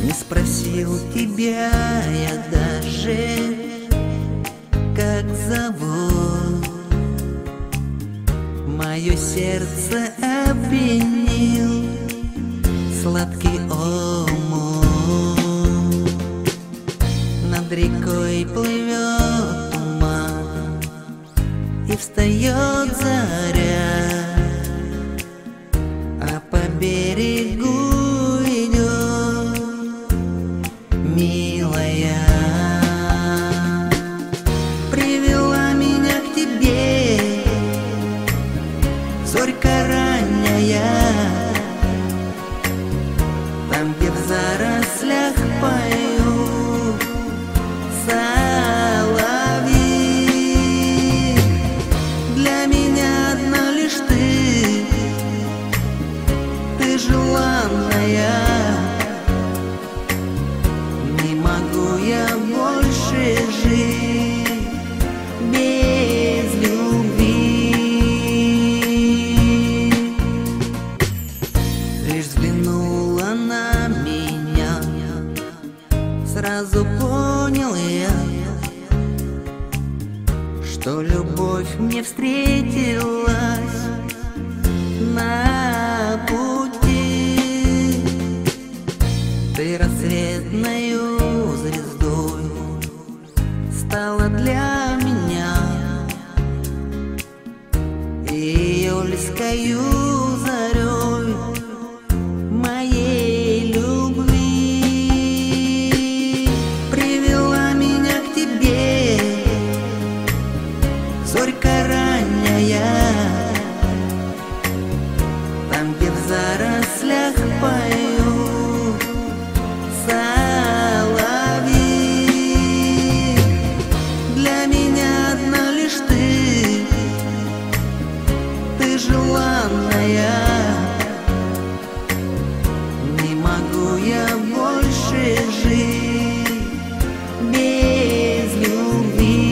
Не спросил тебя я даже, как зовут. Мое сердце опьянил сладкий омут. Над рекой плывет туман, и встает заря, а по берегу идет милая. Привела меня к тебе зорька ранняя, там, где в зарослях поют соловьи. Для меня одна лишь ты желанная. Не могу я больше жить без любви. Лишь взглянула на меня, сразу понял я, что любовь мне встретилась на пути. Ты рассветною звездой стала для меня, июльскою зарей моей любви. Привела меня к тебе зорька ранняя, там, где в зарослях поют соловьи. Для меня одна лишь ты желанная. Не могу я больше жить без любви.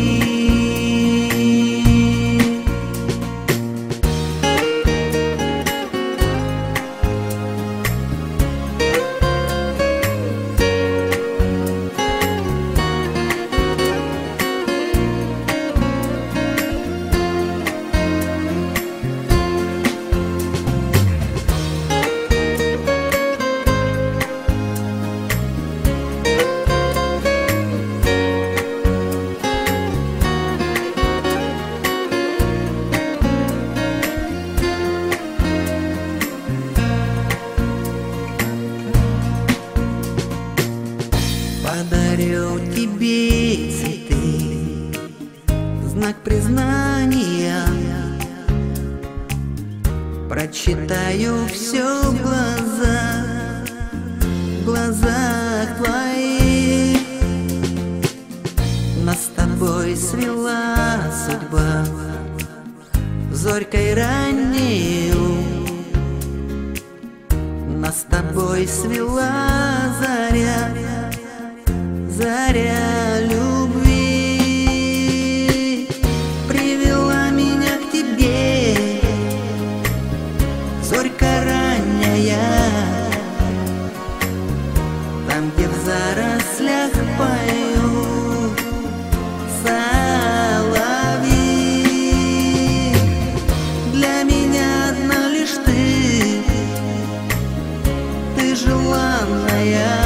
Подарю тебе цветы, знак признания. Прочитаю все в глазах твоих. Нас с тобой свела судьба зорькой раннею. Нас с тобой свела заря любви. Привела меня к тебе зорька ранняя, там, где в зарослях поют соловьи. Для меня одна лишь ты желанная.